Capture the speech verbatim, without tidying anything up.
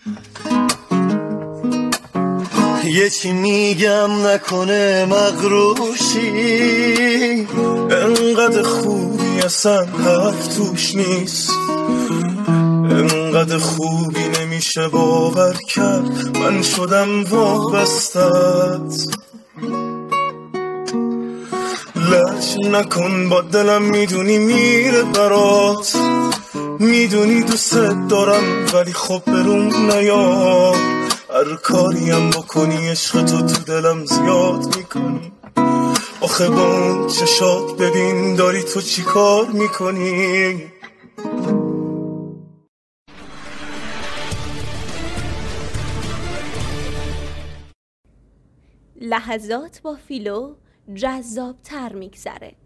یکی میگم نکنه مغروشی، انقدر خوبی اصلا حرف توش نیست، انقدر خوبی نمیشه باور کرد من شدم وابستت. لج نکن با دلم، میدونی میره برات، میدونی دوست دارم ولی خب بروم نیا، هر کاریم بکنی عشق تو تو دلم زیاد میکنی. آخه با اون چشات ببین داری تو چی کار میکنی. لحظات با فیلو جذاب تر میگذره.